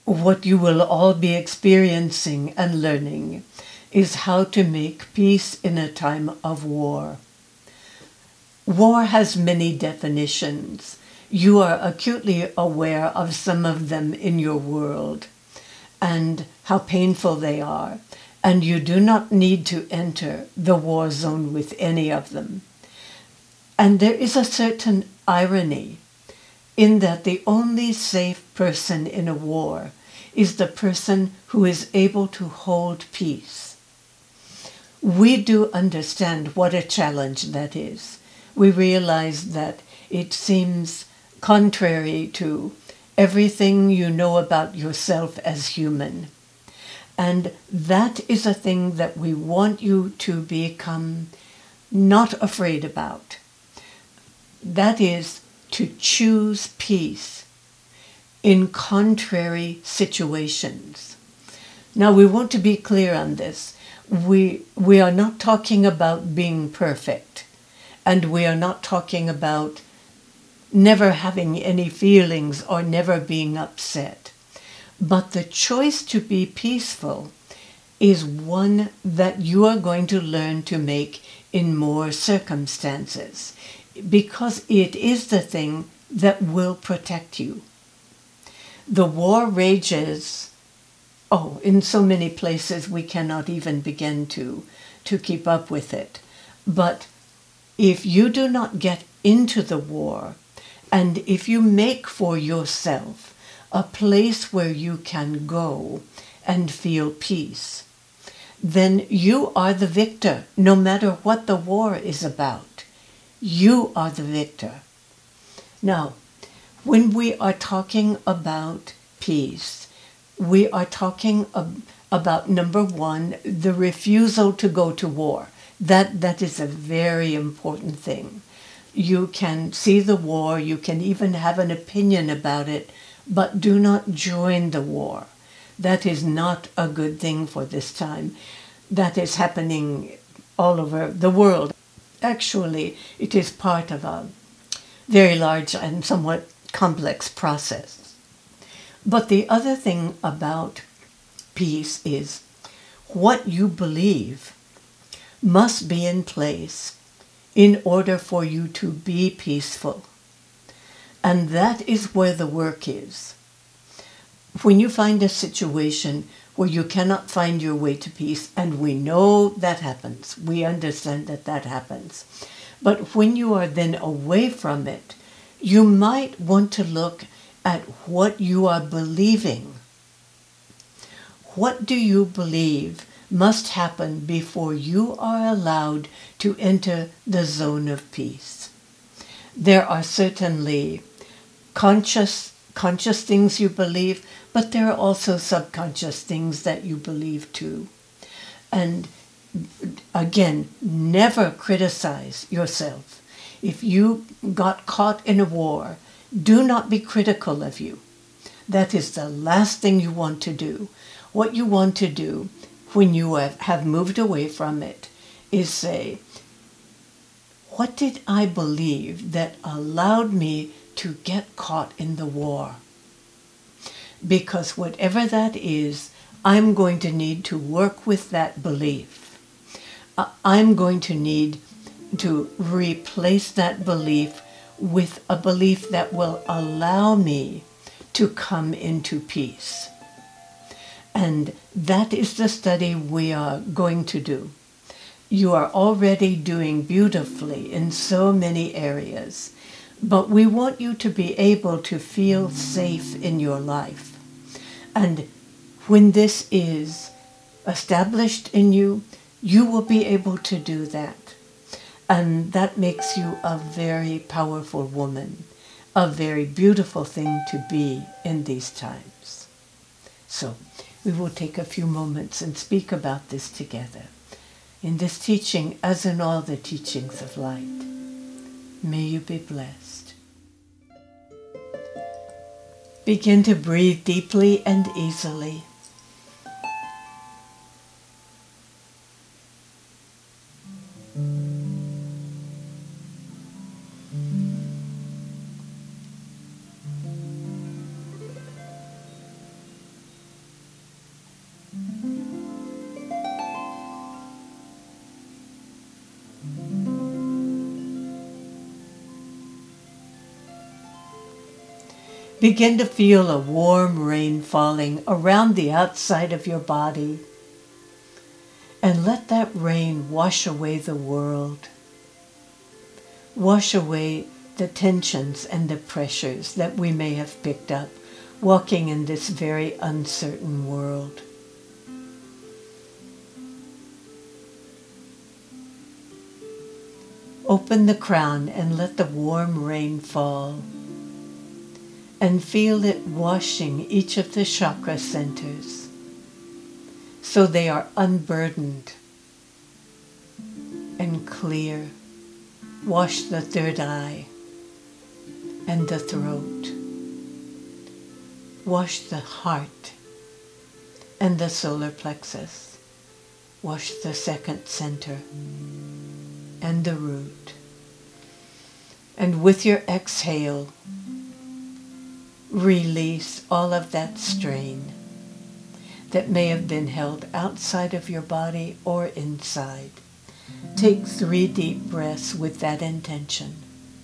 What you will all be experiencing and learning is how to make peace in a time of war. War has many definitions. You are acutely aware of some of them in your world and how painful they are, and you do not need to enter the war zone with any of them. And there is a certain irony in that the only safe person in a war is the person who is able to hold peace. We do understand what a challenge that is. We realize that it seems contrary to everything you know about yourself as human. And that is a thing that we want you to become not afraid about. That is to choose peace in contrary situations. Now, we want to be clear on this. We are not talking about being perfect, and we are not talking about never having any feelings or never being upset. But the choice to be peaceful is one that you are going to learn to make in more circumstances, because it is the thing that will protect you. The war rages, in so many places we cannot even begin to keep up with it. But if you do not get into the war, and if you make for yourself a place where you can go and feel peace, then you are the victor, no matter what the war is about. You are the victor. Now, when we are talking about peace, we are talking about, number one, the refusal to go to war. That is a very important thing. You can see the war, you can even have an opinion about it, but do not join the war. That is not a good thing for this time. That is happening all over the world. Actually, it is part of a very large and somewhat complex process. But the other thing about peace is what you believe must be in place in order for you to be peaceful. And that is where the work is. When you find a situation where you cannot find your way to peace, and we know that happens, we understand that that happens, but when you are then away from it, you might want to look at what you are believing. What do you believe must happen before you are allowed to enter the zone of peace? There are certainly conscious things you believe, but there are also subconscious things that you believe too. And again, never criticize yourself. If you got caught in a war, do not be critical of you. That is the last thing you want to do. What you want to do when you have moved away from it is say, what did I believe that allowed me to get caught in the war? Because whatever that is, I'm going to need to work with that belief. I'm going to need to replace that belief with a belief that will allow me to come into peace. And that is the study we are going to do. You are already doing beautifully in so many areas, but we want you to be able to feel safe in your life. And when this is established in you, you will be able to do that. And that makes you a very powerful woman, a very beautiful thing to be in these times. So we will take a few moments and speak about this together. In this teaching, as in all the teachings of light, may you be blessed. Begin to breathe deeply and easily. Begin to feel a warm rain falling around the outside of your body. And let that rain wash away the world. Wash away the tensions and the pressures that we may have picked up walking in this very uncertain world. Open the crown and let the warm rain fall. And feel it washing each of the chakra centers so they are unburdened and clear. Wash the third eye and the throat. Wash the heart and the solar plexus. Wash the second center and the root. And with your exhale, release all of that strain that may have been held outside of your body or inside. Take 3 deep breaths with that intention.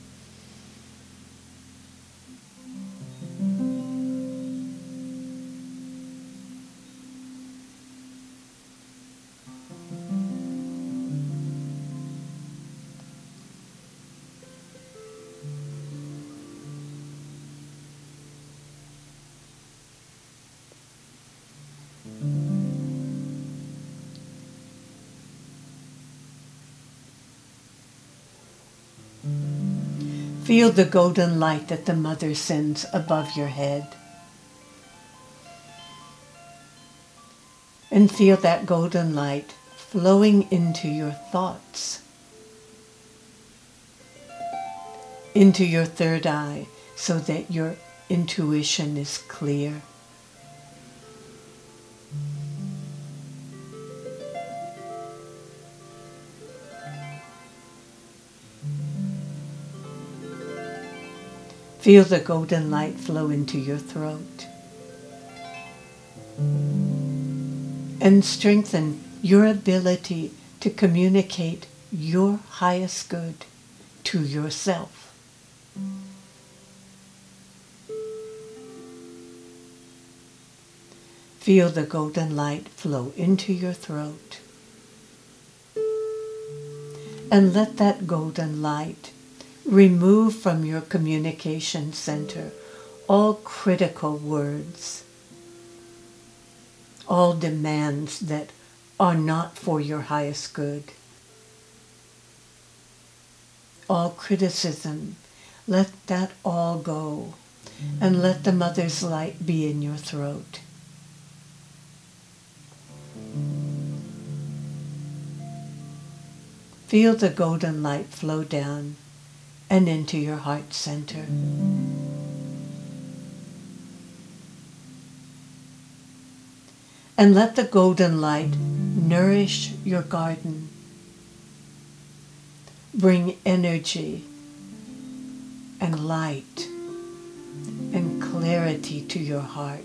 Feel the golden light that the Mother sends above your head. And feel that golden light flowing into your thoughts, into your third eye, so that your intuition is clear. Feel the golden light flow into your throat and strengthen your ability to communicate your highest good to yourself. Feel the golden light flow into your throat and let that golden light remove from your communication center all critical words, all demands that are not for your highest good, all criticism. Let that all go and let the Mother's light be in your throat. Feel the golden light flow down and into your heart center. And let the golden light nourish your garden. Bring energy and light and clarity to your heart.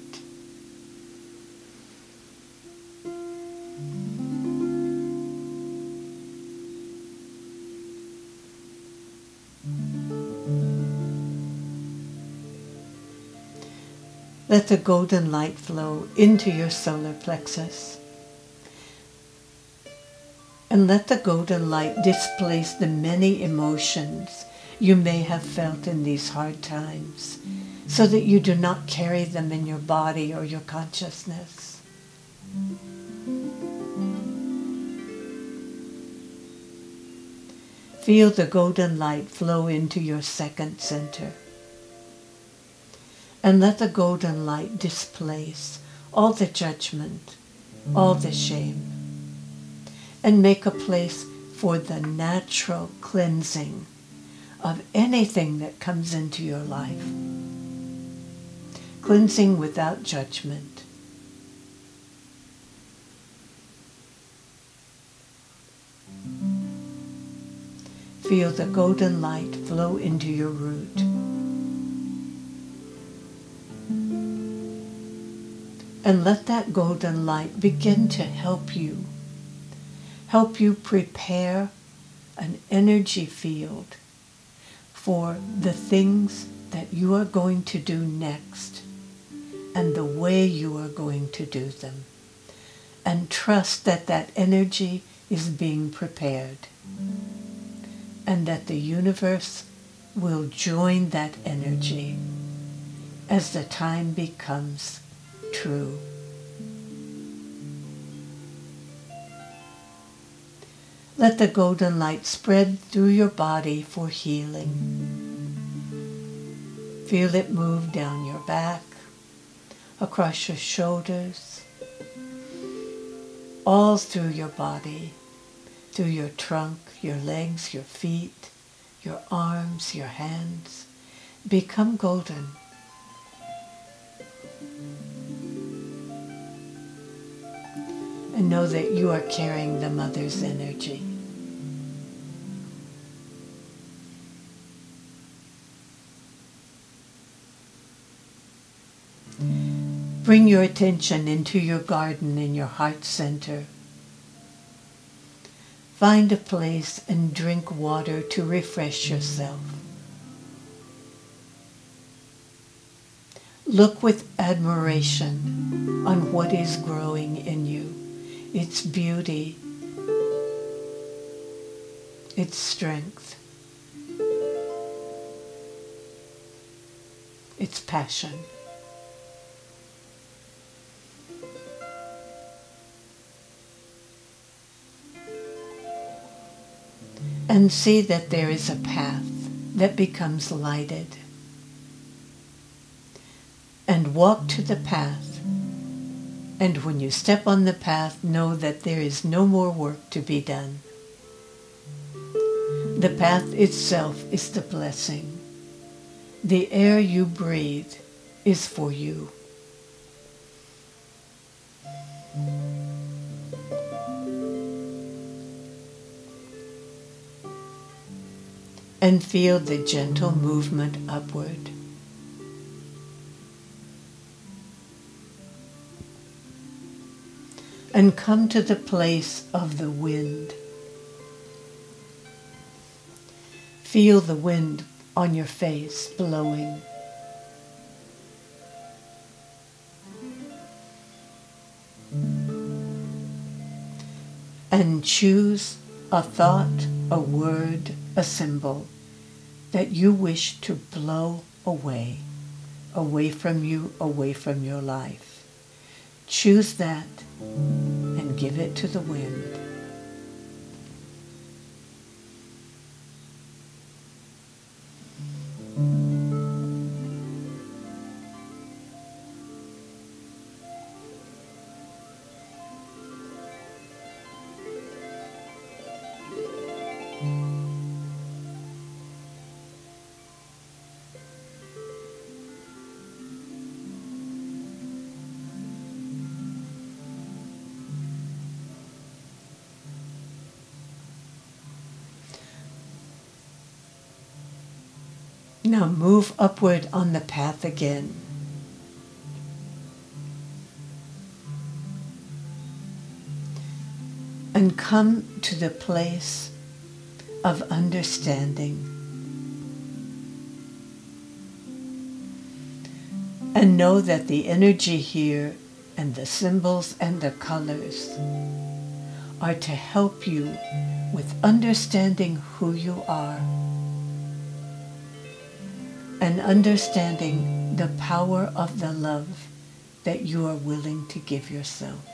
Let the golden light flow into your solar plexus. And let the golden light displace the many emotions you may have felt in these hard times, so that you do not carry them in your body or your consciousness. Feel the golden light flow into your second center. And let the golden light displace all the judgment, all the shame, and make a place for the natural cleansing of anything that comes into your life. Cleansing without judgment. Feel the golden light flow into your root. And let that golden light begin to help you prepare an energy field for the things that you are going to do next and the way you are going to do them. And trust that that energy is being prepared and that the universe will join that energy as the time becomes true. Let the golden light spread through your body for healing. Feel it move down your back, across your shoulders, all through your body, through your trunk, your legs, your feet, your arms, your hands. Become golden. And know that you are carrying the Mother's energy. Bring your attention into your garden in your heart center. Find a place and drink water to refresh yourself. Look with admiration on what is growing in you, its beauty, its strength, its passion. And see that there is a path that becomes lighted. And walk to the path. And when you step on the path, know that there is no more work to be done. The path itself is the blessing. The air you breathe is for you. And feel the gentle movement upward. And come to the place of the wind. Feel the wind on your face blowing. And choose a thought, a word, a symbol that you wish to blow away from you, away from your life. Choose that and give it to the wind. Now move upward on the path again. And come to the place of understanding. And know that the energy here and the symbols and the colors are to help you with understanding who you are and understanding the power of the love that you are willing to give yourself.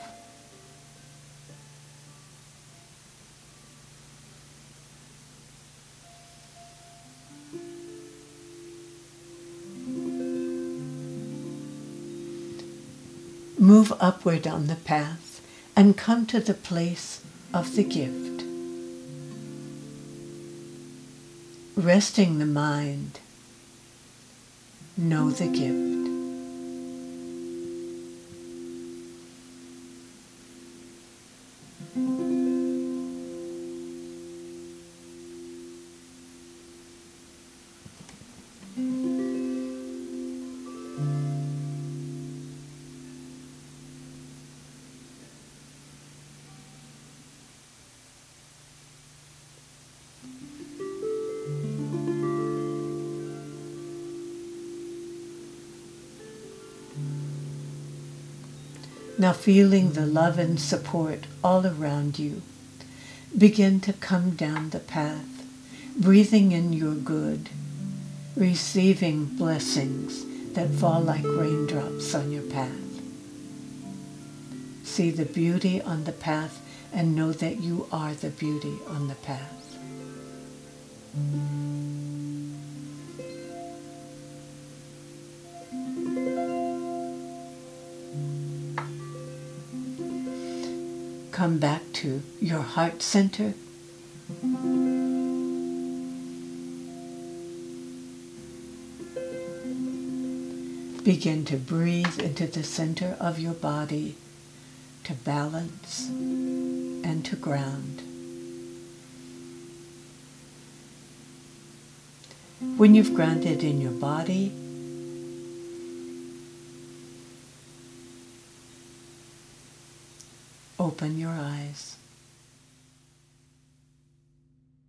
Move upward on the path and come to the place of the gift. Resting the mind, know the gift. Now feeling the love and support all around you, begin to come down the path, breathing in your good, receiving blessings that fall like raindrops on your path. See the beauty on the path and know that you are the beauty on the path. Come back to your heart center. Begin to breathe into the center of your body to balance and to ground. When you've grounded in your body, open your eyes.